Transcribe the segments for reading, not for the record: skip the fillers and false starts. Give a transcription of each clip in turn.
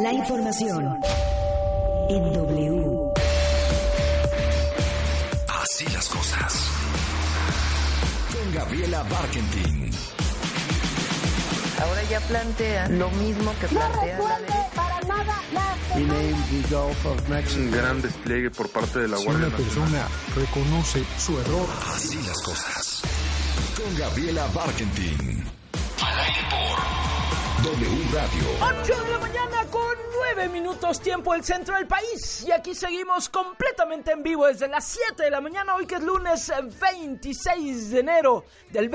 La información en W. Así las cosas. Con Gabriela Barkentin. Ahora ya plantean lo mismo que plantea la derecha. Para nada la Un gran despliegue por parte de la Guardia Nacional. Si una persona reconoce su error. Así las cosas. Con Gabriela Barkentin. Al aire por W Radio. 8 de la mañana con 9 minutos, tiempo del centro del país. Y aquí seguimos completamente en vivo desde las 7 de la mañana, hoy que es lunes 26 de enero del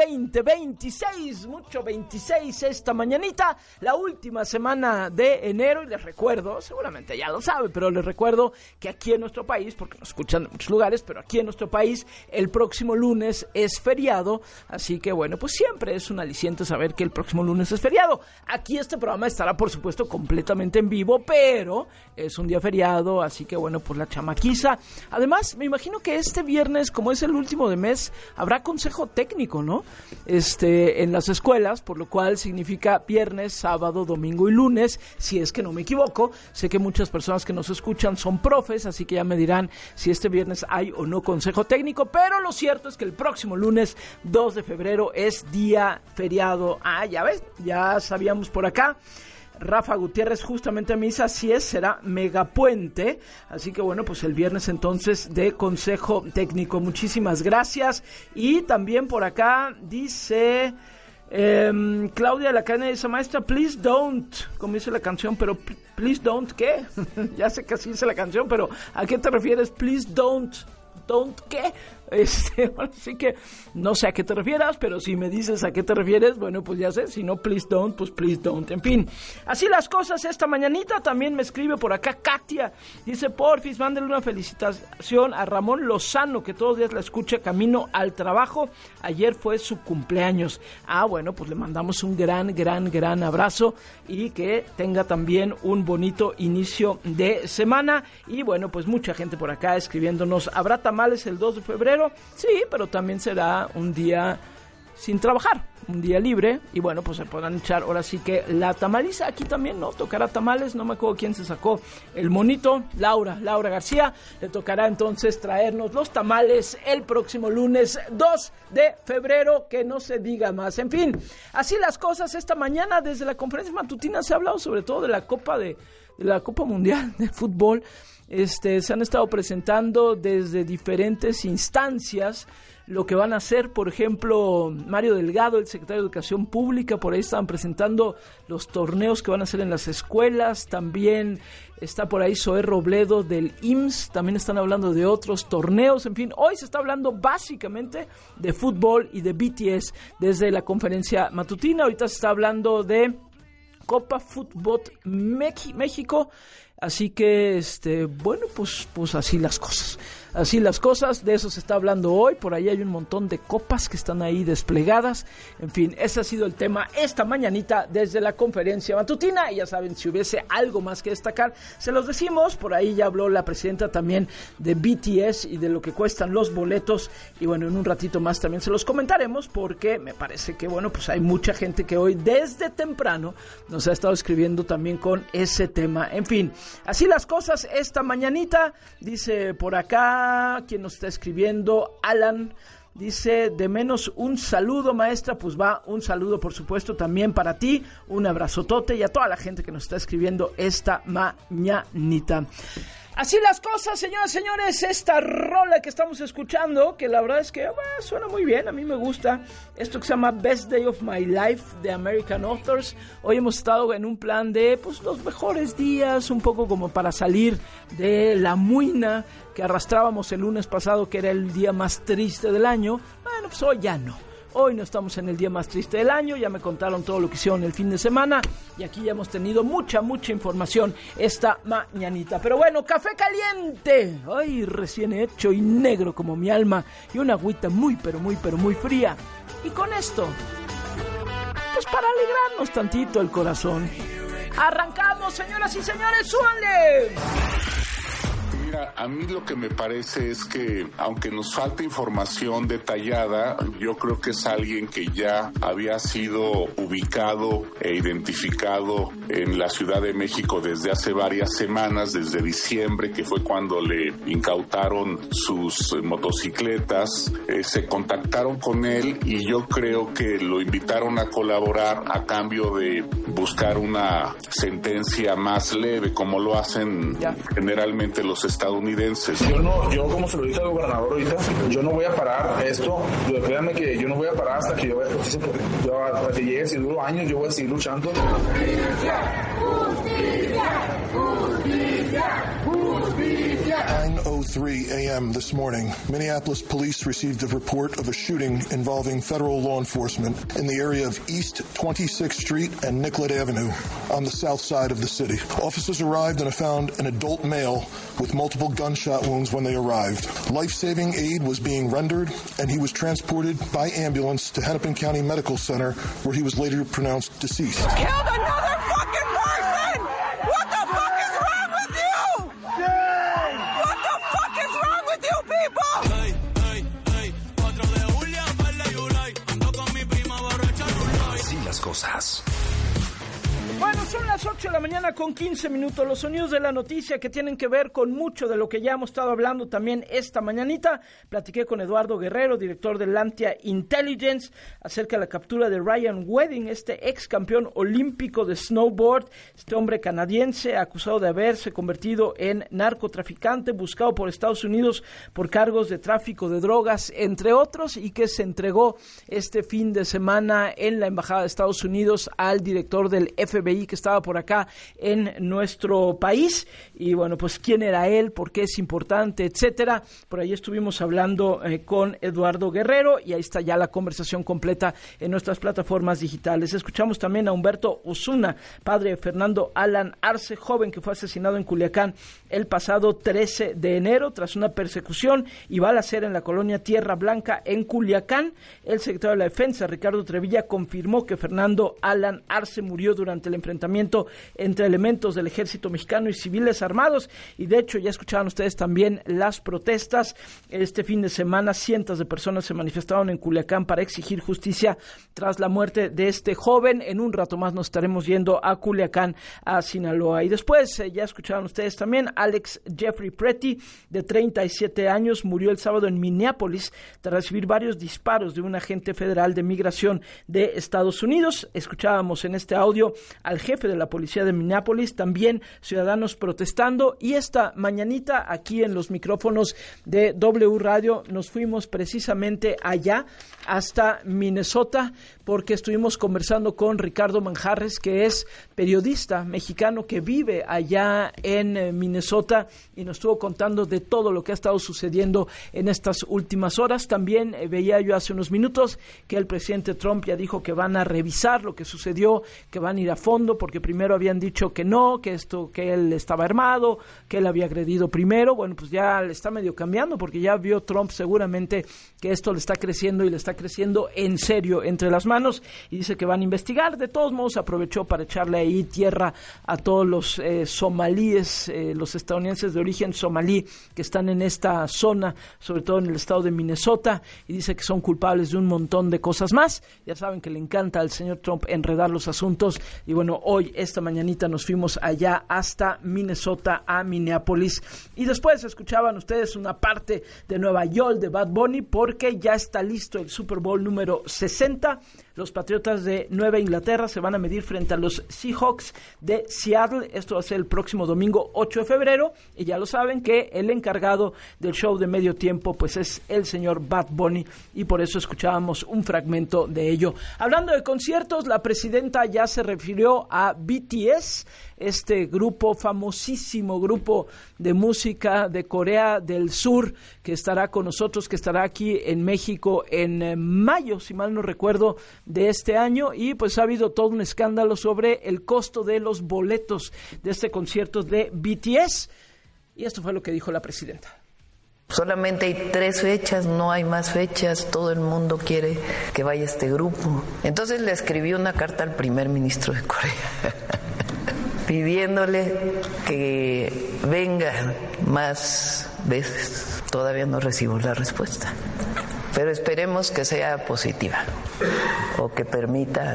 2026. Mucho 26 esta mañanita, la última semana de enero. Y les recuerdo, seguramente ya lo sabe, pero les recuerdo que aquí en nuestro país, porque nos escuchan en muchos lugares, pero aquí en nuestro país el próximo lunes es feriado. Así que bueno, pues siempre es un aliciente saber que el próximo lunes es feriado. Aquí este programa estará, por supuesto, completamente en vivo, pero es un día feriado, así que bueno, pues la chamaquiza. Además, me imagino que este viernes, como es el último de mes, habrá consejo técnico, ¿no? En las escuelas, por lo cual significa viernes, sábado, domingo y lunes, si es que no me equivoco. Sé que muchas personas que nos escuchan son profes, así que ya me dirán si este viernes hay o no consejo técnico, pero lo cierto es que el próximo lunes 2 de febrero es día feriado. Ah, ya ves, ya sabíamos por acá. Rafa Gutiérrez justamente me dice, así es, será megapuente, así que bueno, pues el viernes entonces de consejo técnico. Muchísimas gracias. Y también por acá dice Claudia de la Cadena, dice, maestra, please don't, como dice la canción, pero please don't, ¿qué? Ya sé que así dice la canción, pero ¿a qué te refieres? Please don't ¿qué? Así que no sé a qué te refieras, pero si me dices a qué te refieres, bueno, pues ya sé. Si no, please don't, pues please don't. En fin, así las cosas esta mañanita. También me escribe por acá Katia, dice, porfis, mándale una felicitación a Ramón Lozano, que todos los días la escucha camino al trabajo. Ayer fue su cumpleaños. Ah, bueno, pues le mandamos un gran abrazo y que tenga también un bonito inicio de semana. Y bueno, pues mucha gente por acá escribiéndonos, ¿habrá tamales el 2 de febrero? Sí, pero también será un día sin trabajar, un día libre, y bueno, pues se podrán echar ahora sí que la tamaliza. Aquí también, ¿no? Tocará tamales, no me acuerdo quién se sacó el monito, Laura García, le tocará entonces traernos los tamales el próximo lunes 2 de febrero, que no se diga más. En fin, así las cosas esta mañana. Desde la conferencia matutina se ha hablado sobre todo de la Copa Mundial de Fútbol. Se han estado presentando desde diferentes instancias lo que van a hacer. Por ejemplo, Mario Delgado, el secretario de Educación Pública, por ahí estaban presentando los torneos que van a hacer en las escuelas. También está por ahí Zoé Robledo del IMSS, también están hablando de otros torneos. En fin, hoy se está hablando básicamente de fútbol y de BTS desde la conferencia matutina. Ahorita se está hablando de Copa Fútbol México. Así que, bueno, pues así las cosas. Así las cosas, de eso se está hablando hoy. Por ahí hay un montón de copas que están ahí desplegadas. En fin, ese ha sido el tema esta mañanita desde la conferencia matutina. Y ya saben, si hubiese algo más que destacar, se los decimos. Por ahí ya habló la presidenta también de BTS y de lo que cuestan los boletos. Y bueno, en un ratito más también se los comentaremos, porque me parece que, bueno, pues hay mucha gente que hoy desde temprano nos ha estado escribiendo también con ese tema. En fin, así las cosas esta mañanita. Dice por acá, quien nos está escribiendo, Alan, dice, de menos un saludo, maestra. Pues va, un saludo por supuesto también para ti, un abrazotote, y a toda la gente que nos está escribiendo esta mañanita. Así las cosas, señoras y señores. Esta rola que estamos escuchando, que la verdad es que suena muy bien, a mí me gusta. Esto que se llama Best Day of My Life de American Authors. Hoy hemos estado en un plan de pues los mejores días, un poco como para salir de la muina que arrastrábamos el lunes pasado, que era el día más triste del año. Bueno, pues hoy ya no. Hoy no estamos en el día más triste del año. Ya me contaron todo lo que hicieron el fin de semana, y aquí ya hemos tenido mucha información esta mañanita. Pero bueno, café caliente, ay, recién hecho y negro como mi alma, y una agüita muy fría. Y con esto, pues para alegrarnos tantito el corazón, arrancamos, señoras y señores, súbanle. Mira, a mí lo que me parece es que, aunque nos falta información detallada, yo creo que es alguien que ya había sido ubicado e identificado en la Ciudad de México desde hace varias semanas, desde diciembre, que fue cuando le incautaron sus motocicletas. Se contactaron con él y yo creo que lo invitaron a colaborar a cambio de buscar una sentencia más leve, como lo hacen generalmente los estadounidenses. Yo como se lo dije al gobernador ahorita, yo no voy a parar esto, créanme que yo no voy a parar hasta que yo vaya a justicia, porque hasta que llegue, si duro años, yo voy a seguir luchando. ¡Justicia! ¡Justicia! ¡Justicia! ¡Justicia! 9:03 a.m. this morning, Minneapolis police received a report of a shooting involving federal law enforcement in the area of East 26th Street and Nicollet Avenue on the south side of the city. Officers arrived and found an adult male with multiple gunshot wounds when they arrived. Life-saving aid was being rendered, and he was transported by ambulance to Hennepin County Medical Center, where he was later pronounced deceased. Killed another fucking person! What the fuck is wrong with you? What the fuck is wrong with you people? Así las cosas. Bueno, son las 8 de la mañana con 15 minutos. Los sonidos de la noticia que tienen que ver con mucho de lo que ya hemos estado hablando también esta mañanita. Platiqué con Eduardo Guerrero, director de Lantia Intelligence, acerca de la captura de Ryan Wedding, este ex campeón olímpico de snowboard. Este hombre canadiense acusado de haberse convertido en narcotraficante, buscado por Estados Unidos por cargos de tráfico de drogas, entre otros, y que se entregó este fin de semana en la Embajada de Estados Unidos al director del FBI que estaba por acá en nuestro país. Y bueno, pues quién era él, por qué es importante, etcétera. Por ahí estuvimos hablando con Eduardo Guerrero, y ahí está ya la conversación completa en nuestras plataformas digitales. Escuchamos también a Humberto Osuna, padre de Fernando Alan Arce, joven que fue asesinado en Culiacán el pasado 13 de enero tras una persecución y balacera en la colonia Tierra Blanca en Culiacán. El secretario de la Defensa, Ricardo Trevilla, confirmó que Fernando Alan Arce murió durante el enfrentamiento entre elementos del ejército mexicano y civiles armados. Y de hecho ya escuchaban ustedes también las protestas. Este fin de semana cientos de personas se manifestaron en Culiacán para exigir justicia tras la muerte de este joven. En un rato más nos estaremos yendo a Culiacán, a Sinaloa. Y después ya escucharon ustedes también Alex Jeffrey Pretty, de 37 años, murió el sábado en Minneapolis tras recibir varios disparos de un agente federal de migración de Estados Unidos. Escuchábamos en este audio al jefe de la policía de Minneapolis, también ciudadanos protestando. Y esta mañanita aquí en los micrófonos de W Radio nos fuimos precisamente allá hasta Minnesota, porque estuvimos conversando con Ricardo Manjarres, que es periodista mexicano que vive allá en Minnesota, y nos estuvo contando de todo lo que ha estado sucediendo en estas últimas horas. También veía yo hace unos minutos que el presidente Trump ya dijo que van a revisar lo que sucedió, que van a ir a fondo, porque primero habían dicho que no, que él estaba armado, que él había agredido primero. Bueno, pues ya le está medio cambiando, porque ya vio Trump seguramente que esto le está creciendo, y le está creciendo en serio entre las manos, y dice que van a investigar. De todos modos aprovechó para echarle ahí tierra a todos los somalíes, los estadounidenses de origen somalí que están en esta zona, sobre todo en el estado de Minnesota, y dice que son culpables de un montón de cosas más. Ya saben que le encanta al señor Trump enredar los asuntos, y bueno, hoy, esta mañanita, nos fuimos allá hasta Minnesota, a Minneapolis, y después escuchaban ustedes una parte de Nueva York de Bad Bunny, porque ya está listo el Super Bowl número 60. Los Patriotas de Nueva Inglaterra se van a medir frente a los Seahawks de Seattle. Esto va a ser el próximo domingo 8 de febrero. Y ya lo saben que el encargado del show de medio tiempo pues es el señor Bad Bunny, y por eso escuchábamos un fragmento de ello. Hablando de conciertos, la presidenta ya se refirió a BTS, este grupo, famosísimo grupo de música de Corea del Sur, que estará con nosotros, que estará aquí en México en mayo, si mal no recuerdo, de este año. Y pues ha habido todo un escándalo sobre el costo de los boletos de este concierto de BTS, y esto fue lo que dijo la presidenta. Solamente hay 3 fechas, no hay más fechas, todo el mundo quiere que vaya este grupo. Entonces le escribí una carta al primer ministro de Corea pidiéndole que venga más veces. Todavía no recibo la respuesta, pero esperemos que sea positiva o que permitan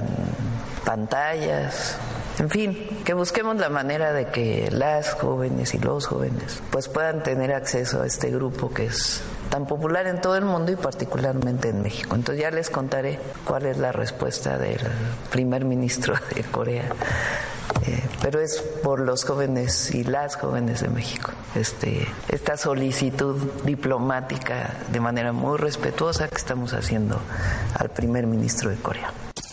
pantallas. En fin, que busquemos la manera de que las jóvenes y los jóvenes pues puedan tener acceso a este grupo que es tan popular en todo el mundo y particularmente en México. Entonces ya les contaré cuál es la respuesta del primer ministro de Corea. Pero es por los jóvenes y las jóvenes de México. Esta solicitud diplomática de manera muy respetuosa que estamos haciendo al primer ministro de Corea.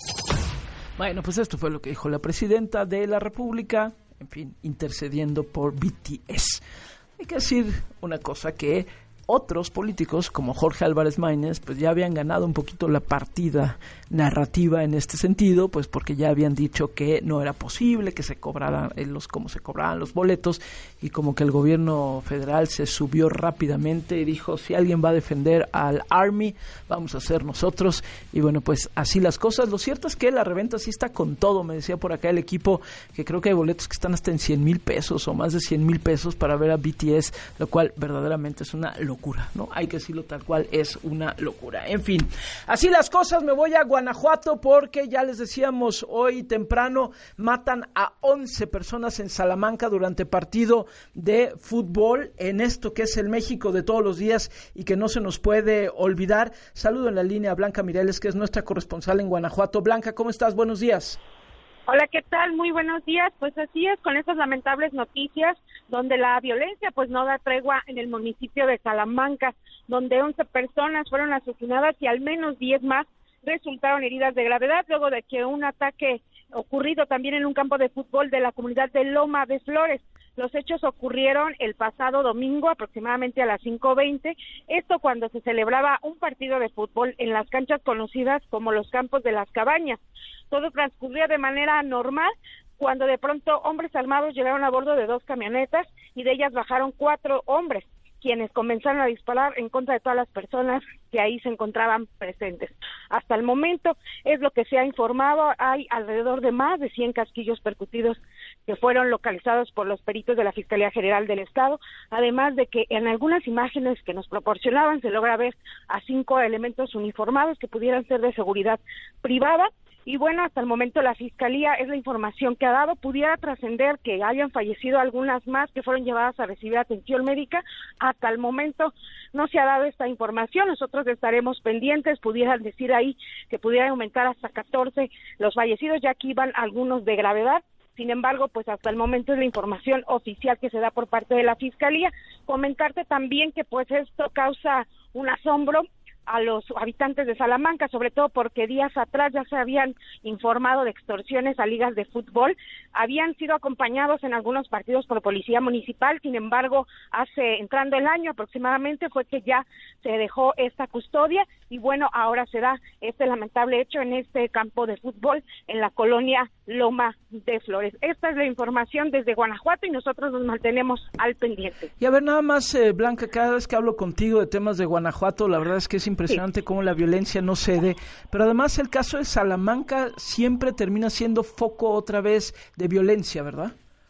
Bueno, pues esto fue lo que dijo la presidenta de la República, en fin, intercediendo por BTS. Hay que decir una cosa, que otros políticos como Jorge Álvarez Maínez pues ya habían ganado un poquito la partida narrativa en este sentido, pues porque ya habían dicho que no era posible que se cobraran como se cobraban los boletos, y como que el gobierno federal se subió rápidamente y dijo, si alguien va a defender al Army, vamos a ser nosotros. Y bueno, pues así las cosas. Lo cierto es que la reventa sí está con todo. Me decía por acá el equipo que creo que hay boletos que están hasta en 100,000 pesos o más de 100,000 pesos para ver a BTS, lo cual verdaderamente es una locura, ¿no? Hay que decirlo tal cual, es una locura. En fin, así las cosas. Me voy a Guanajuato porque ya les decíamos, hoy temprano matan a 11 personas en Salamanca durante partido de fútbol, en esto que es el México de todos los días y que no se nos puede olvidar. Saludo en la línea a Blanca Mireles, que es nuestra corresponsal en Guanajuato. Blanca, ¿cómo estás? Buenos días. Hola, ¿qué tal? Muy buenos días. Pues así es, con estas lamentables noticias, donde la violencia pues no da tregua en el municipio de Salamanca, donde 11 personas fueron asesinadas y al menos 10 más resultaron heridas de gravedad, luego de que un ataque ocurrido también en un campo de fútbol de la comunidad de Loma de Flores. Los hechos ocurrieron el pasado domingo aproximadamente a las 5:20, esto cuando se celebraba un partido de fútbol en las canchas conocidas como los Campos de las Cabañas. Todo transcurría de manera normal, cuando de pronto hombres armados llegaron a bordo de 2 camionetas y de ellas bajaron 4 hombres, quienes comenzaron a disparar en contra de todas las personas que ahí se encontraban presentes. Hasta el momento es lo que se ha informado, hay alrededor de más de 100 casquillos percutidos que fueron localizados por los peritos de la Fiscalía General del Estado, además de que en algunas imágenes que nos proporcionaban se logra ver a 5 elementos uniformados que pudieran ser de seguridad privada. Y bueno, hasta el momento la Fiscalía, es la información que ha dado, pudiera trascender que hayan fallecido algunas más que fueron llevadas a recibir atención médica. Hasta el momento no se ha dado esta información, nosotros estaremos pendientes, pudieran decir ahí que pudieran aumentar hasta 14 los fallecidos, ya que iban algunos de gravedad. Sin embargo, pues hasta el momento es la información oficial que se da por parte de la Fiscalía. Comentarte también que pues esto causa un asombro a los habitantes de Salamanca, sobre todo porque días atrás ya se habían informado de extorsiones a ligas de fútbol, habían sido acompañados en algunos partidos por policía municipal. Sin embargo, entrando el año aproximadamente fue que ya se dejó esta custodia y bueno, ahora se da este lamentable hecho en este campo de fútbol en la colonia Loma de Flores. Esta es la información desde Guanajuato y nosotros nos mantenemos al pendiente. Y a ver, nada más, Blanca, cada vez que hablo contigo de temas de Guanajuato, la verdad es que es impresionante cómo la violencia no cede, pero además el caso de Salamanca siempre termina siendo foco otra vez de violencia, ¿verdad?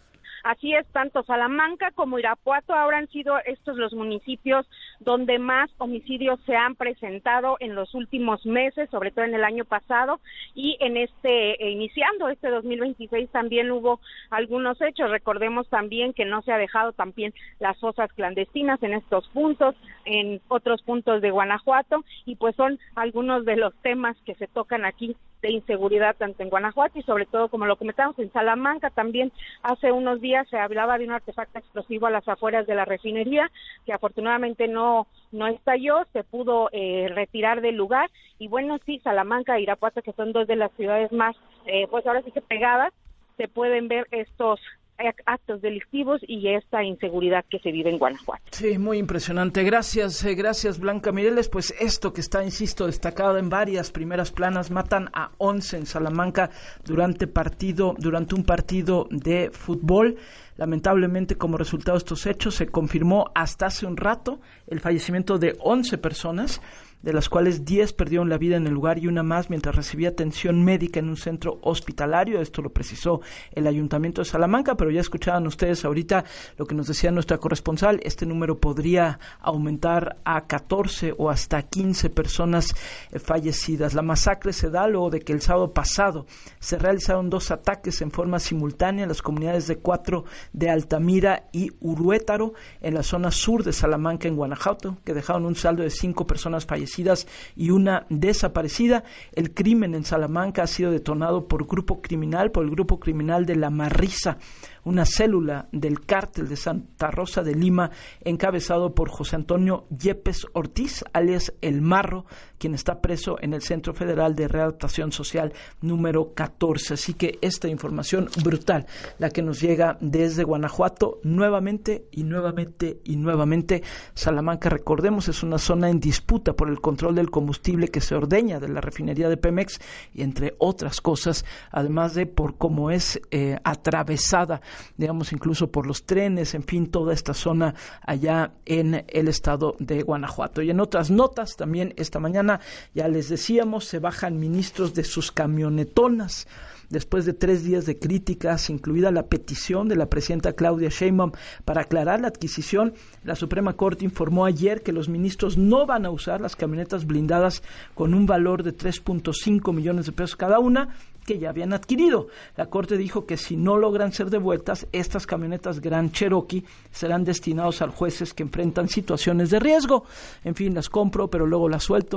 Así es, tanto Salamanca como Irapuato ahora han sido estos los municipios donde más homicidios se han presentado en los últimos meses, sobre todo en el año pasado, y en iniciando este 2026 también hubo algunos hechos. Recordemos también que no se ha dejado también las fosas clandestinas en estos puntos, en otros puntos de Guanajuato, y pues son algunos de los temas que se tocan aquí de inseguridad tanto en Guanajuato y sobre todo, como lo comentamos, en Salamanca. También hace unos días se hablaba de un artefacto explosivo a las afueras de la refinería que afortunadamente no estalló, se pudo retirar del lugar. Y bueno, sí, Salamanca e Irapuato, que son 2 de las ciudades más pues ahora sí que pegadas, se pueden ver estos actos delictivos y esta inseguridad que se vive en Guanajuato. Sí, muy impresionante. Gracias Blanca Mireles. Pues esto que está, insisto, destacado en varias primeras planas, matan a 11 en Salamanca durante un partido de fútbol. Lamentablemente, como resultado de estos hechos, se confirmó hasta hace un rato el fallecimiento de 11 personas. de las cuales 10 perdieron la vida en el lugar y una más mientras recibía atención médica en un centro hospitalario. Esto lo precisó el Ayuntamiento de Salamanca, pero ya escuchaban ustedes ahorita lo que nos decía nuestra corresponsal. Este número podría aumentar a 14 o hasta 15 personas fallecidas. La masacre se da luego de que el sábado pasado se realizaron 2 ataques en forma simultánea en las comunidades de 4 de Altamira y Uruétaro, en la zona sur de Salamanca, en Guanajuato, que dejaron un saldo de 5 personas fallecidas y una desaparecida. El crimen en Salamanca ha sido detonado por el grupo criminal de La Marrisa, una célula del cártel de Santa Rosa de Lima, encabezado por José Antonio Yepes Ortiz, alias El Marro, quien está preso en el Centro Federal de Readaptación Social número 14. Así que esta información brutal, la que nos llega desde Guanajuato, nuevamente. Salamanca, recordemos, es una zona en disputa por el control del combustible que se ordeña de la refinería de Pemex, y entre otras cosas, además de por cómo es atravesada, digamos, incluso por los trenes, en fin, toda esta zona allá en el estado de Guanajuato. Y en otras notas, también esta mañana, ya les decíamos, se bajan ministros de sus camionetonas. Después de 3 días de críticas, incluida la petición de la presidenta Claudia Sheinbaum para aclarar la adquisición, la Suprema Corte informó ayer que los ministros no van a usar las camionetas blindadas con un valor de 3.5 millones de pesos cada una, que ya habían adquirido. La Corte dijo que si no logran ser devueltas, estas camionetas Grand Cherokee serán destinados a jueces que enfrentan situaciones de riesgo. En fin, las compro, pero luego las suelto,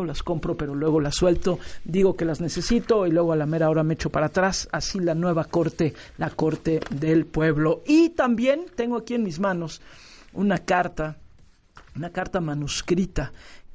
digo que las necesito y luego a la mera hora me echo para atrás. Así la nueva Corte, la Corte del Pueblo. Y también tengo aquí en mis manos una carta manuscrita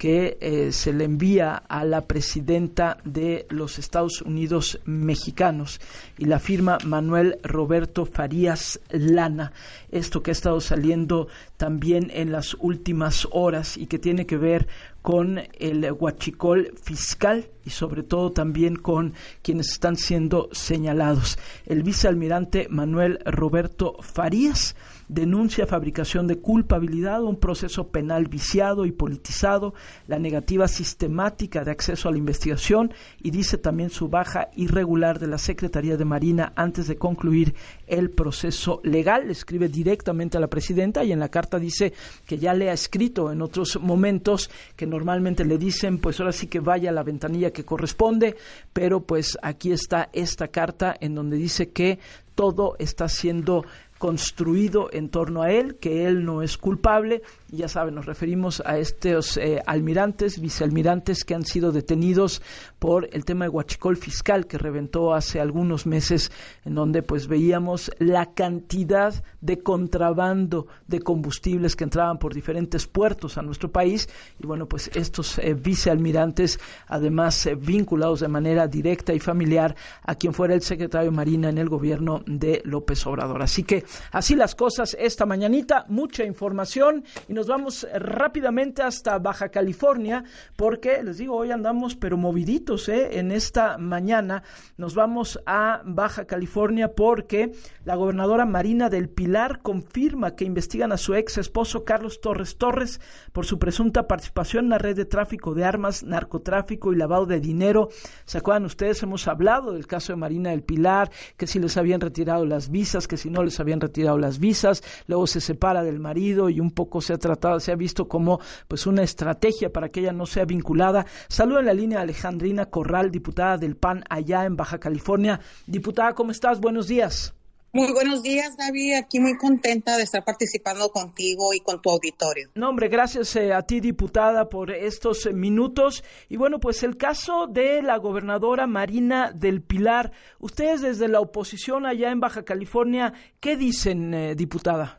que se le envía a la presidenta de los Estados Unidos mexicanos, y la firma Manuel Roberto Farías Lana. Esto que ha estado saliendo también en las últimas horas y que tiene que ver con el huachicol fiscal y sobre todo también con quienes están siendo señalados. El vicealmirante Manuel Roberto Farías denuncia fabricación de culpabilidad, un proceso penal viciado y politizado, la negativa sistemática de acceso a la investigación, y dice también su baja irregular de la Secretaría de Marina antes de concluir el proceso legal. Le escribe directamente a la presidenta y en la carta dice que ya le ha escrito en otros momentos, que normalmente le dicen pues ahora sí que vaya a la ventanilla que corresponde, pero pues aquí está esta carta en donde dice que todo está siendo construido en torno a él, que él no es culpable. Y ya saben, nos referimos a estos almirantes, vicealmirantes que han sido detenidos por el tema de huachicol fiscal que reventó hace algunos meses, en donde pues veíamos la cantidad de contrabando de combustibles que entraban por diferentes puertos a nuestro país. Y bueno, pues estos vicealmirantes, además vinculados de manera directa y familiar a quien fuera el secretario de Marina en el gobierno de López Obrador. Así que así las cosas esta mañanita, mucha información, y nos vamos rápidamente hasta Baja California, porque les digo, hoy andamos pero moviditos, en esta mañana. Nos vamos a Baja California porque la gobernadora Marina del Pilar confirma que investigan a su ex esposo Carlos Torres Torres por su presunta participación en la red de tráfico de armas, narcotráfico y lavado de dinero. ¿Se acuerdan ustedes? Hemos hablado del caso de Marina del Pilar, que si les habían retirado las visas, que si no les habían retirado las visas, luego se separa del marido y un poco se ha visto como pues una estrategia para que ella no sea vinculada. Saludo en la línea a Alejandrina Corral, diputada del PAN allá en Baja California. Diputada, ¿cómo estás? Buenos días. Muy buenos días, Gaby. Aquí muy contenta de estar participando contigo y con tu auditorio. No, hombre, gracias a ti, diputada, por estos minutos. Y bueno, pues el caso de la gobernadora Marina del Pilar. Ustedes desde la oposición allá en Baja California, ¿qué dicen, diputada?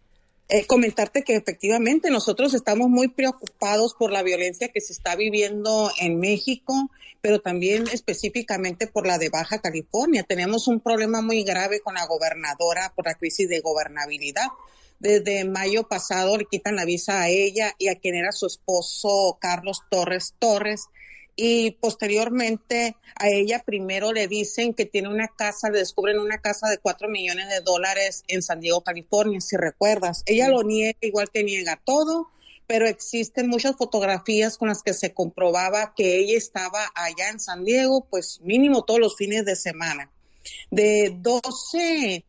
Comentarte que efectivamente nosotros estamos muy preocupados por la violencia que se está viviendo en México, pero también específicamente por la de Baja California. Tenemos un problema muy grave con la gobernadora por la crisis de gobernabilidad. Desde mayo pasado le quitan la visa a ella y a quien era su esposo Carlos Torres Torres. Y posteriormente a ella primero le dicen que tiene una casa, le descubren una casa de $4 millones en San Diego, California, si recuerdas. Ella lo niega, igual que niega todo, pero existen muchas fotografías con las que se comprobaba que ella estaba allá en San Diego, pues mínimo todos los fines de semana. De 12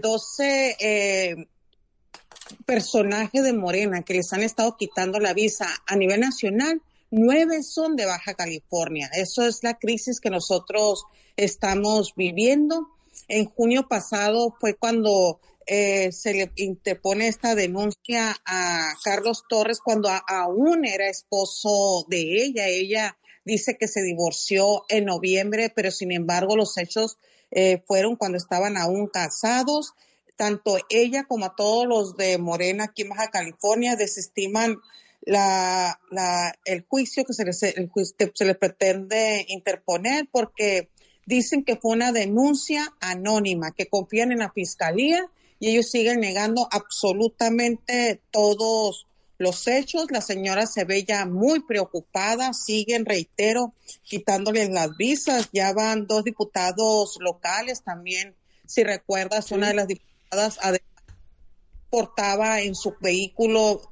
personajes de Morena que les han estado quitando la visa a nivel nacional, 9 son de Baja California. Eso es la crisis que nosotros estamos viviendo. En junio pasado fue cuando se le interpone esta denuncia a Carlos Torres cuando aún era esposo de ella. Ella dice que se divorció en noviembre, pero sin embargo los hechos fueron cuando estaban aún casados. Tanto ella como a todos los de Morena aquí en Baja California desestiman el juicio que se les pretende interponer porque dicen que fue una denuncia anónima, que confían en la fiscalía y ellos siguen negando absolutamente todos los hechos. La señora se ve ya muy preocupada, siguen, reitero, quitándoles las visas. Ya van 2 diputados locales también, si recuerdas, sí. Una de las diputadas portaba en su vehículo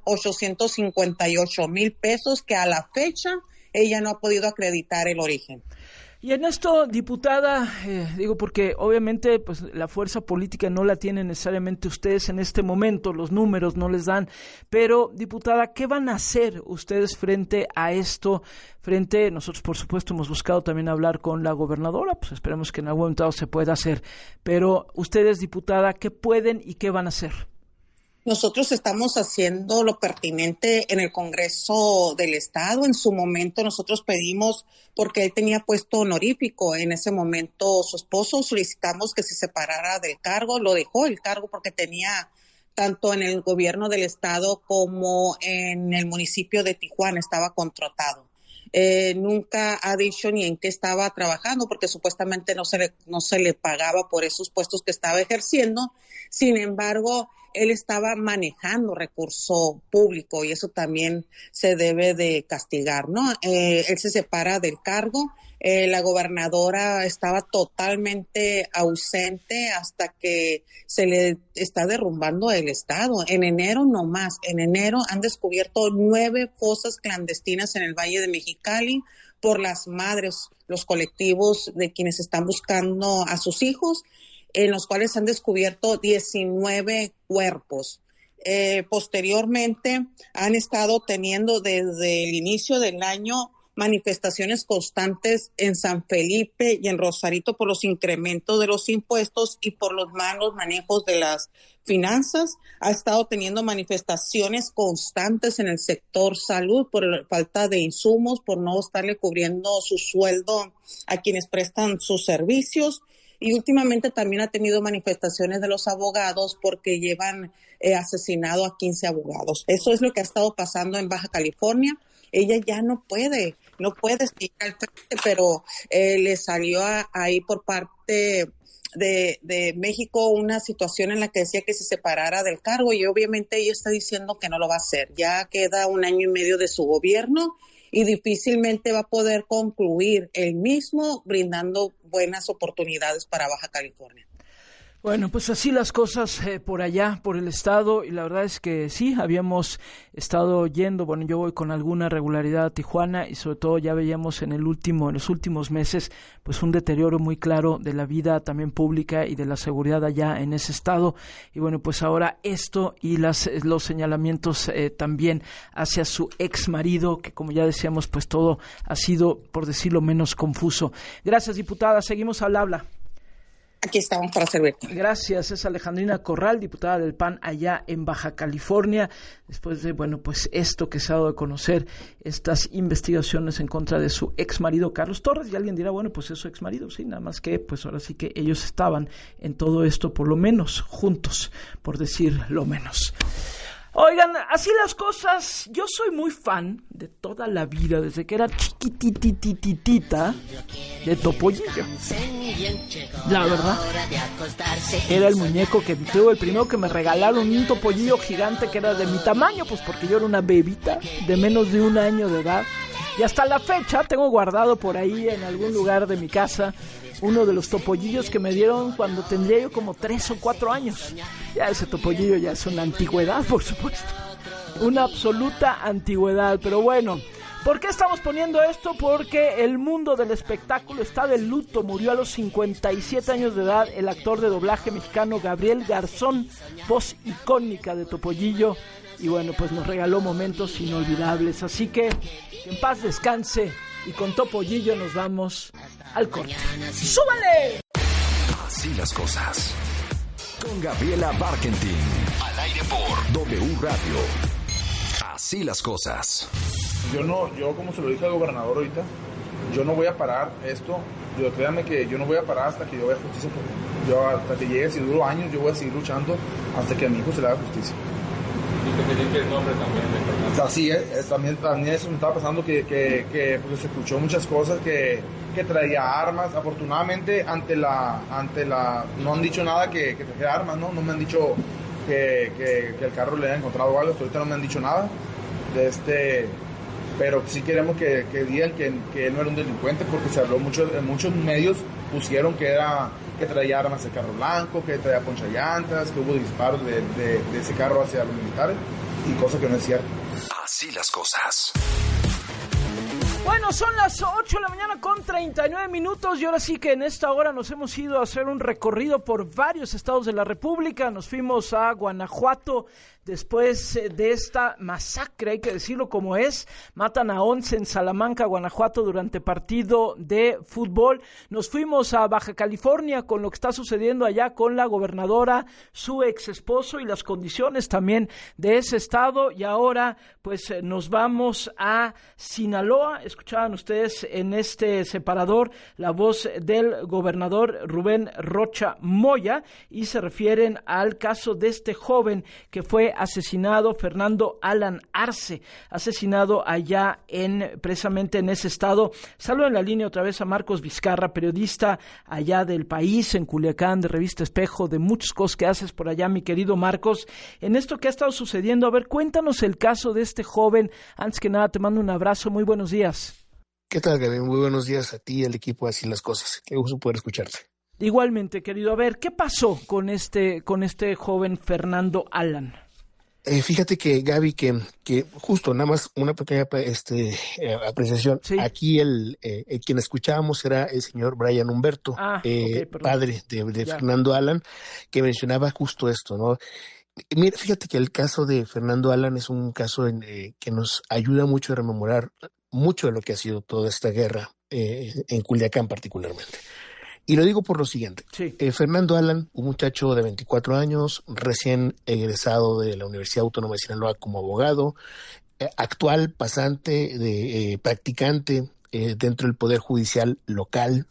858,000 pesos que a la fecha ella no ha podido acreditar el origen. Y en esto, diputada, digo porque obviamente pues la fuerza política no la tienen necesariamente ustedes en este momento, los números no les dan, pero diputada, ¿qué van a hacer ustedes frente a esto? Nosotros por supuesto hemos buscado también hablar con la gobernadora, pues esperemos que en algún momento se pueda hacer, pero ustedes, diputada, ¿qué pueden y qué van a hacer? Nosotros estamos haciendo lo pertinente en el Congreso del Estado. En su momento nosotros pedimos, porque él tenía puesto honorífico en ese momento su esposo, solicitamos que se separara del cargo, lo dejó el cargo porque tenía tanto en el gobierno del Estado como en el municipio de Tijuana, estaba contratado. Nunca ha dicho ni en qué estaba trabajando porque supuestamente no se le pagaba por esos puestos que estaba ejerciendo. Sin embargo, él estaba manejando recurso público y eso también se debe de castigar, ¿no? Él se separa del cargo. La gobernadora estaba totalmente ausente hasta que se le está derrumbando el Estado. En enero han descubierto 9 fosas clandestinas en el Valle de Mexicali por las madres, los colectivos de quienes están buscando a sus hijos, en los cuales han descubierto 19 cuerpos. Posteriormente han estado teniendo desde el inicio del año manifestaciones constantes en San Felipe y en Rosarito por los incrementos de los impuestos y por los malos manejos de las finanzas. Ha estado teniendo manifestaciones constantes en el sector salud por falta de insumos, por no estarle cubriendo su sueldo a quienes prestan sus servicios. Y últimamente también ha tenido manifestaciones de los abogados porque llevan asesinado a 15 abogados. Eso es lo que ha estado pasando en Baja California. Ella ya no puede seguir al frente, pero le salió ahí por parte de México una situación en la que decía que se separara del cargo y obviamente ella está diciendo que no lo va a hacer. Ya queda 1 año y medio de su gobierno y difícilmente va a poder concluir el mismo brindando buenas oportunidades para Baja California. Bueno, pues así las cosas por allá, por el estado, y la verdad es que sí, habíamos estado yendo, bueno, yo voy con alguna regularidad a Tijuana y sobre todo ya veíamos en los últimos meses, pues un deterioro muy claro de la vida también pública y de la seguridad allá en ese estado, y bueno, pues ahora esto y los señalamientos también hacia su ex marido, que como ya decíamos, pues todo ha sido, por decirlo menos, confuso. Gracias, diputada, seguimos al habla. Aquí estamos para servirte. Gracias, es Alejandrina Corral, diputada del PAN allá en Baja California, después de, bueno, pues esto que se ha dado a conocer, estas investigaciones en contra de su ex marido Carlos Torres, y alguien dirá, bueno, pues es su ex marido, sí, nada más que, pues ahora sí que ellos estaban en todo esto, por lo menos, juntos, por decir lo menos. Oigan, así las cosas, yo soy muy fan de toda la vida, desde que era chiquititititita, de Topollillo. La verdad, era el muñeco que tuve, el primero que me regalaron, un Topollillo gigante que era de mi tamaño, pues porque yo era una bebita de menos de 1 año de edad. Y hasta la fecha tengo guardado por ahí en algún lugar de mi casa uno de los topollillos que me dieron cuando tendría yo como 3 o 4 años. Ya ese topollillo ya es una antigüedad, por supuesto. Una absoluta antigüedad, pero bueno. ¿Por qué estamos poniendo esto? Porque el mundo del espectáculo está de luto. Murió a los 57 años de edad el actor de doblaje mexicano Gabriel Garzón, voz icónica de Topollillo. Y bueno, pues nos regaló momentos inolvidables. Así que en paz descanse. Y con Topollillo nos vamos al corte. ¡Súbale! Así las cosas. Con Gabriela Barkentin. Al aire por W Radio. Así las cosas. Yo como se lo dije al gobernador ahorita, yo no voy a parar esto. Créanme que yo no voy a parar hasta que yo vea justicia por mí. Yo hasta que llegue, si duro años, yo voy a seguir luchando hasta que a mi hijo se le haga justicia. Y que te limpie el nombre también de Fernando. Así es, también eso me estaba pasando que pues, se escuchó muchas cosas que traía armas. Afortunadamente ante la no han dicho nada que trajera armas, no me han dicho que el carro le haya encontrado algo. Hasta ahorita no me han dicho nada pero sí queremos que digan que él no era un delincuente, porque se habló mucho, en muchos medios pusieron que traía armas de carro blanco, que traía ponchallantas, que hubo disparos de ese carro hacia los militares, y cosa que no es cierto. Así las cosas. Bueno, son las 8 de la mañana con 39 minutos y ahora sí que en esta hora nos hemos ido a hacer un recorrido por varios estados de la República. Nos fuimos a Guanajuato después de esta masacre, hay que decirlo como es. Matan a 11 en Salamanca, Guanajuato, durante partido de fútbol. Nos fuimos a Baja California con lo que está sucediendo allá con la gobernadora, su ex esposo y las condiciones también de ese estado. Y ahora pues nos vamos a Sinaloa. Escuchaban ustedes en este separador la voz del gobernador Rubén Rocha Moya y se refieren al caso de este joven que fue asesinado, Fernando Alan Arce, asesinado allá precisamente en ese estado. Saludo en la línea otra vez a Marcos Vizcarra, periodista allá del país, en Culiacán, de Revista Espejo, de muchas cosas que haces por allá, mi querido Marcos. En esto que ha estado sucediendo, a ver, cuéntanos el caso de este joven. Antes que nada, te mando un abrazo, muy buenos días. ¿Qué tal, Gaby? Muy buenos días a ti y al equipo de Así las Cosas. Qué gusto poder escucharte. Igualmente, querido. A ver, ¿qué pasó con este joven Fernando Alan? Fíjate que, Gaby, que justo nada más una pequeña apreciación. Sí. Aquí quien escuchábamos era el señor Brian Humberto, padre de Fernando Alan, que mencionaba justo esto, ¿no? Mira, fíjate que el caso de Fernando Alan es un caso que nos ayuda mucho a rememorar mucho de lo que ha sido toda esta guerra en Culiacán particularmente. Y lo digo por lo siguiente. Sí. Fernando Alan, un muchacho de 24 años, recién egresado de la Universidad Autónoma de Sinaloa como abogado, actual pasante, practicante dentro del Poder Judicial local.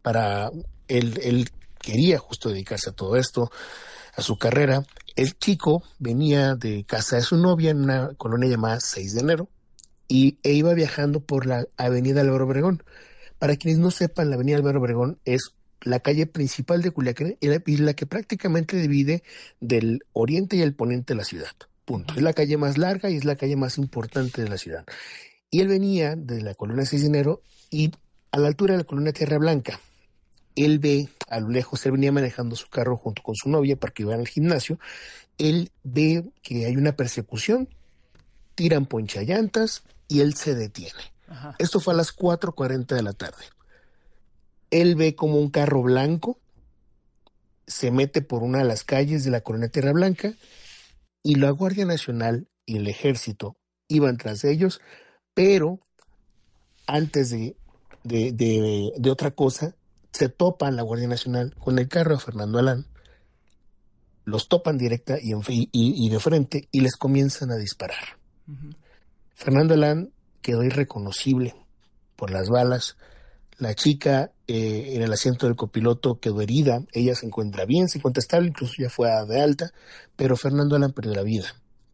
Él quería justo dedicarse a todo esto, a su carrera. El chico venía de casa de su novia en una colonia llamada 6 de enero e iba viajando por la avenida Álvaro Obregón. Para quienes no sepan, la avenida Álvaro Obregón es la calle principal de Culiacán y la que prácticamente divide del oriente y el poniente de la ciudad. Punto. Es la calle más larga y es la calle más importante de la ciudad. Y él venía de la colonia 6 de enero y a la altura de la colonia Tierra Blanca. Él ve a lo lejos, él venía manejando su carro junto con su novia para que iban al gimnasio. Él ve que hay una persecución, tiran ponchallantas y él se detiene. Ajá. Esto fue a las 4:40 de la tarde. Él ve como un carro blanco se mete por una de las calles de la colonia Tierra Blanca y la Guardia Nacional y el Ejército iban tras de ellos, pero antes de otra cosa, se topan la Guardia Nacional con el carro de Fernando Alan, los topan directa y de frente y les comienzan a disparar. Uh-huh. Fernando Alan quedó irreconocible por las balas. La chica en el asiento del copiloto quedó herida. Ella se encuentra bien, se encuentra estable, incluso ya fue de alta, pero Fernando Alan perdió la vida.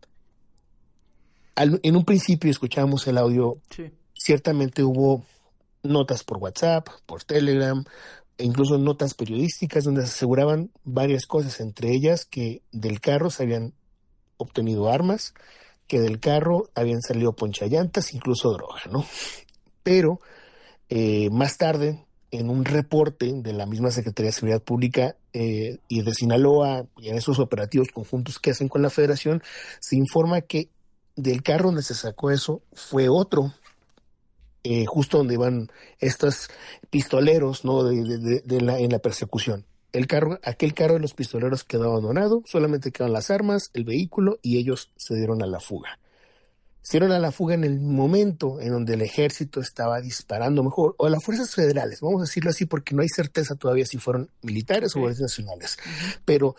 En un principio escuchábamos el audio. Sí. Ciertamente hubo notas por WhatsApp, por Telegram, e incluso notas periodísticas donde se aseguraban varias cosas, entre ellas que del carro se habían obtenido armas, que del carro habían salido ponchallantas, incluso droga, ¿no? Pero más tarde, en un reporte de la misma Secretaría de Seguridad Pública y de Sinaloa, y en esos operativos conjuntos que hacen con la Federación, se informa que del carro donde se sacó eso fue otro, justo donde iban estos pistoleros, ¿no? En la persecución. Aquel carro de los pistoleros quedó abandonado, solamente quedaron las armas, el vehículo, y ellos se dieron a la fuga. Se dieron a la fuga en el momento en donde el ejército estaba disparando mejor, o las fuerzas federales, vamos a decirlo así, porque no hay certeza todavía si fueron militares o guardias nacionales, pero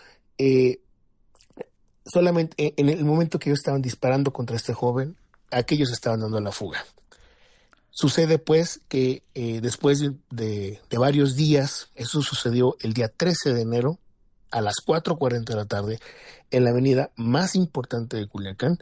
solamente en el momento que ellos estaban disparando contra este joven, aquellos estaban dando la fuga. Sucede pues que después de varios días, eso sucedió el día 13 de enero a las 4:40 de la tarde en la avenida más importante de Culiacán.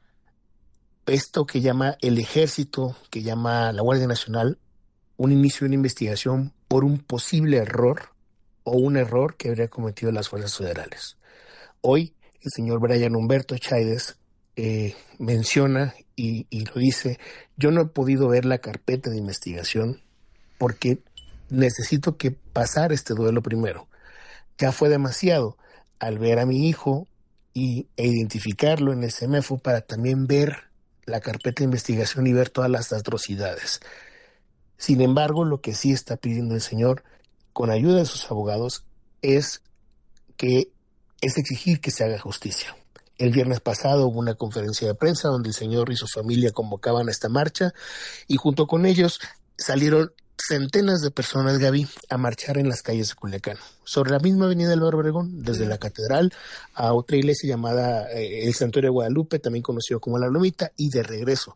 Esto que llama el ejército, que llama la Guardia Nacional, un inicio de una investigación por un posible error o un error que habría cometido las fuerzas federales. Hoy el señor Brian Humberto Chávez menciona y lo dice: yo no he podido ver la carpeta de investigación porque necesito que pasar este duelo primero. Ya fue demasiado al ver a mi hijo e identificarlo en el CEMEFO para también ver la carpeta de investigación y ver todas las atrocidades. Sin embargo, lo que sí está pidiendo el señor, con ayuda de sus abogados, es exigir que se haga justicia. El viernes pasado hubo una conferencia de prensa donde el señor y su familia convocaban a esta marcha, y junto con ellos salieron centenas de personas, Gaby, a marchar en las calles de Culiacán, sobre la misma avenida Álvaro Obregón, desde la catedral a otra iglesia llamada el Santuario de Guadalupe, también conocido como La Lomita, y de regreso.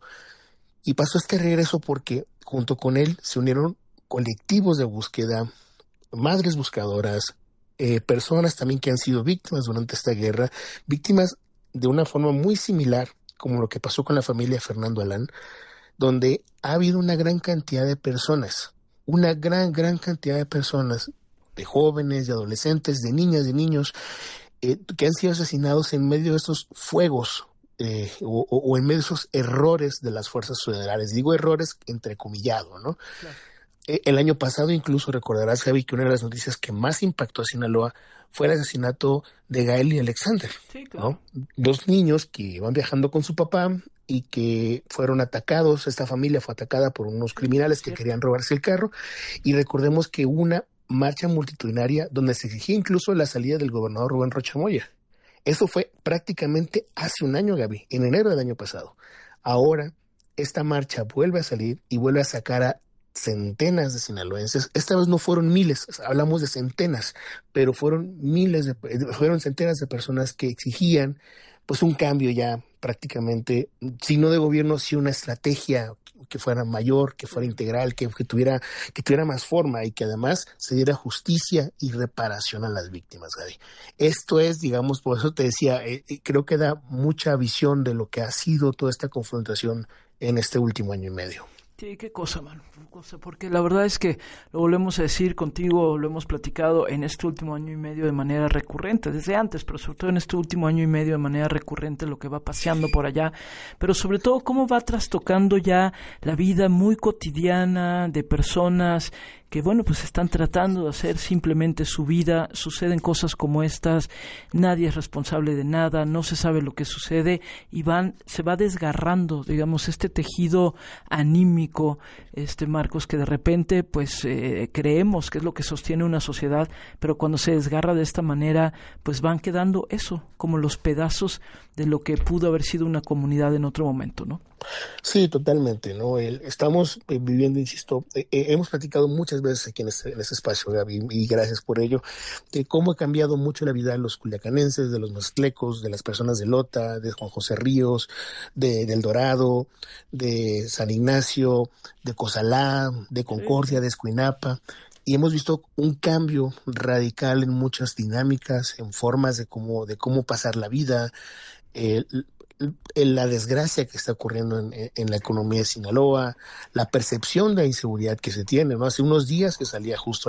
Y pasó este regreso porque junto con él se unieron colectivos de búsqueda, madres buscadoras, personas también que han sido víctimas durante esta guerra, víctimas de una forma muy similar como lo que pasó con la familia Fernando Alán, donde ha habido una gran cantidad de personas, una gran cantidad de personas, de jóvenes, de adolescentes, de niñas, de niños, que han sido asesinados en medio de estos fuegos o en medio de esos errores de las fuerzas federales. Digo errores entrecomillado, ¿no? Claro. El año pasado incluso recordarás, Javi, que una de las noticias que más impactó a Sinaloa fue el asesinato de Gael y Alexander, sí, claro, ¿no? Dos niños que iban viajando con su papá y que fueron atacados. Esta familia fue atacada por unos criminales que querían robarse el carro, y recordemos que hubo una marcha multitudinaria donde se exigía incluso la salida del gobernador Rubén Rocha Moya. Eso fue prácticamente hace un año, Gaby, en enero del año pasado. Ahora esta marcha vuelve a salir y vuelve a sacar a centenas de sinaloenses. Esta vez no fueron miles, hablamos de centenas, pero fueron centenas de personas que exigían pues un cambio ya prácticamente, si no de gobierno, sí una estrategia que fuera mayor, que fuera integral, que tuviera más forma, y que además se diera justicia y reparación a las víctimas, Gaby. Esto es, digamos, por eso te decía, creo que da mucha visión de lo que ha sido toda esta confrontación en este último año y medio. Sí, qué cosa, mano, porque la verdad es que lo volvemos a decir contigo, lo hemos platicado en este último año y medio de manera recurrente, desde antes, pero sobre todo en este último año y medio de manera recurrente, lo que va paseando por allá, pero sobre todo cómo va trastocando ya la vida muy cotidiana de personas que, bueno, pues están tratando de hacer simplemente su vida. Suceden cosas como estas, nadie es responsable de nada, no se sabe lo que sucede, y se va desgarrando, digamos, este tejido anímico, Marcos, que de repente pues creemos que es lo que sostiene una sociedad, pero cuando se desgarra de esta manera, pues van quedando eso, como los pedazos de lo que pudo haber sido una comunidad en otro momento, ¿no? Sí, totalmente, ¿no? Estamos viviendo, insisto, hemos platicado muchas veces aquí en este espacio, Gaby, y gracias por ello, de cómo ha cambiado mucho la vida de los culiacanenses, de los mazatlecos, de las personas de Lota, de Juan José Ríos, de El Dorado, de San Ignacio, de Cozalá, de Concordia, de Escuinapa. Y hemos visto un cambio radical en muchas dinámicas, en formas de cómo pasar la vida, la desgracia que está ocurriendo en la economía de Sinaloa, la percepción de inseguridad que se tiene, ¿no? Hace unos días que salía justo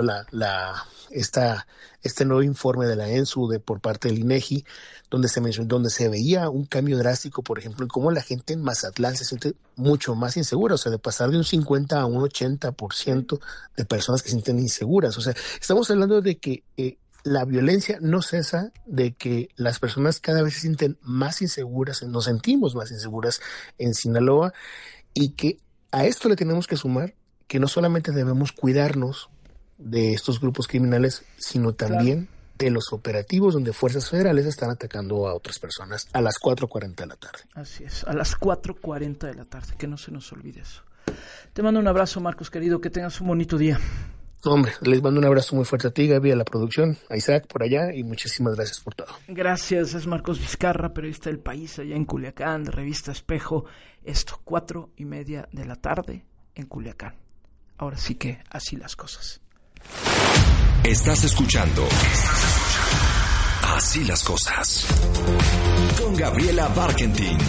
este nuevo informe de la ENSU por parte del INEGI, donde se veía un cambio drástico, por ejemplo, en cómo la gente en Mazatlán se siente mucho más insegura, o sea, de pasar de un 50 a un 80% de personas que se sienten inseguras. O sea, estamos hablando de que la violencia no cesa, de que las personas cada vez se sienten más inseguras, nos sentimos más inseguras en Sinaloa, y que a esto le tenemos que sumar que no solamente debemos cuidarnos de estos grupos criminales, sino también de los operativos donde fuerzas federales están atacando a otras personas a las 4:40 de la tarde. Así es, a las 4:40 de la tarde, que no se nos olvide eso. Te mando un abrazo, Marcos, querido, que tengas un bonito día. Hombre, les mando un abrazo muy fuerte a ti, Gaby, a la producción, a Isaac por allá, y muchísimas gracias por todo. Gracias, es Marcos Vizcarra, periodista del País, allá en Culiacán, de Revista Espejo. Esto, 4:30 de la tarde en Culiacán. Ahora sí que así las cosas. Estás escuchando Así las cosas con Gabriela Barkentin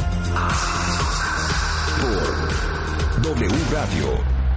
por W Radio.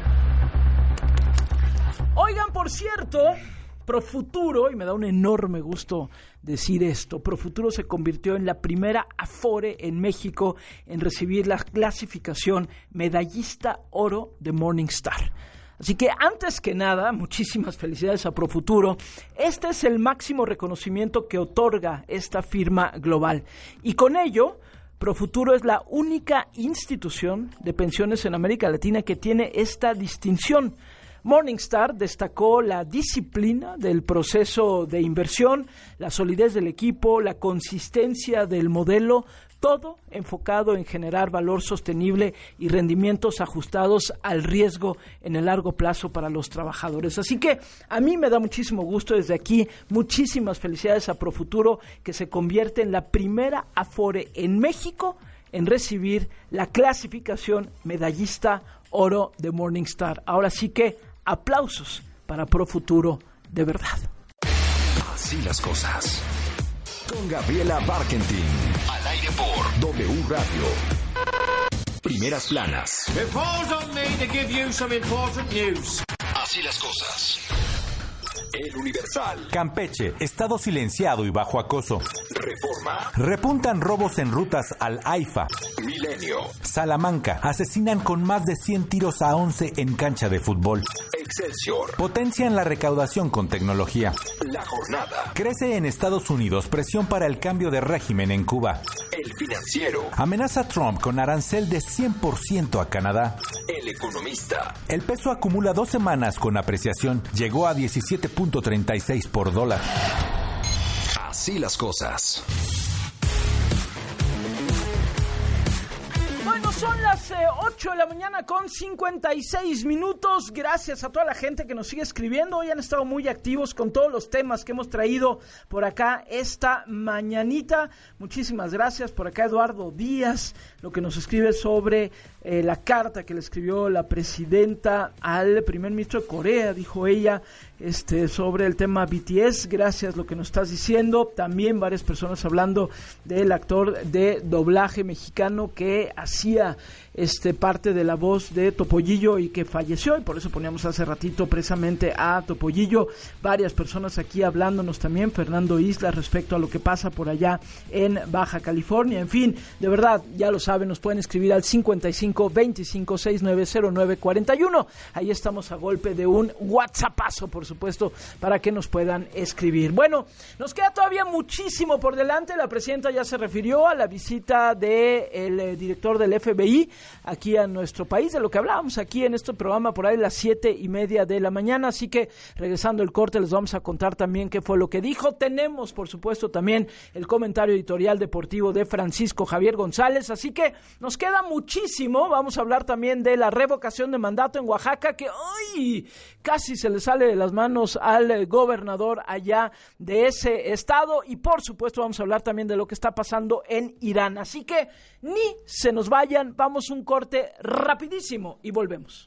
Oigan, por cierto, Profuturo, y me da un enorme gusto decir esto, Profuturo se convirtió en la primera Afore en México en recibir la clasificación Medallista Oro de Morningstar. Así que antes que nada, muchísimas felicidades a Profuturo. Este es el máximo reconocimiento que otorga esta firma global. Y con ello, Profuturo es la única institución de pensiones en América Latina que tiene esta distinción. Morningstar destacó la disciplina del proceso de inversión, la solidez del equipo, la consistencia del modelo, todo enfocado en generar valor sostenible y rendimientos ajustados al riesgo en el largo plazo para los trabajadores. Así que a mí me da muchísimo gusto desde aquí, muchísimas felicidades a Profuturo, que se convierte en la primera Afore en México en recibir la clasificación Medallista Oro de Morningstar. Ahora sí que aplausos para Profuturo, de verdad. Así las cosas. Con Gabriela Barkentin. Al aire por W Radio. Primeras planas. It falls on me to give you some important news. Así las cosas. El Universal. Campeche, estado silenciado y bajo acoso. Reforma. Repuntan robos en rutas al AIFA. Milenio. Salamanca, asesinan con más de 100 tiros a 11 en cancha de fútbol. Excelsior. Potencian la recaudación con tecnología. La Jornada. Crece en Estados Unidos presión para el cambio de régimen en Cuba. El Financiero. Amenaza Trump con arancel de 100% a Canadá. El Economista. El peso acumula 2 semanas con apreciación. Llegó a 17.36 por dólar. Así las cosas. Son las 8 de la mañana con 56 minutos. Gracias a toda la gente que nos sigue escribiendo. Hoy han estado muy activos con todos los temas que hemos traído por acá esta mañanita. Muchísimas gracias. Por acá Eduardo Díaz, lo que nos escribe sobre la carta que le escribió la presidenta al primer ministro de Corea, dijo ella, sobre el tema BTS. Gracias lo que nos estás diciendo. También varias personas hablando del actor de doblaje mexicano que hacía parte de la voz de Topollillo y que falleció, y por eso poníamos hace ratito precisamente a Topollillo. Varias personas aquí hablándonos también, Fernando Isla, respecto a lo que pasa por allá en Baja California. En fin, de verdad, ya lo saben, nos pueden escribir al 5525690941. Ahí estamos a golpe de un WhatsAppazo, por supuesto, para que nos puedan escribir. Bueno, nos queda todavía muchísimo por delante. La presidenta ya se refirió a la visita del director del FBI aquí a nuestro país, de lo que hablábamos aquí en este programa por ahí a las 7:30 de la mañana, así que regresando el corte les vamos a contar también qué fue lo que dijo. Tenemos por supuesto también el comentario editorial deportivo de Francisco Javier González, así que nos queda muchísimo. Vamos a hablar también de la revocación de mandato en Oaxaca, que ¡ay! Casi se le sale de las manos al gobernador allá de ese estado, y por supuesto vamos a hablar también de lo que está pasando en Irán, así que ni se nos vayan. Vamos un corte rapidísimo y volvemos.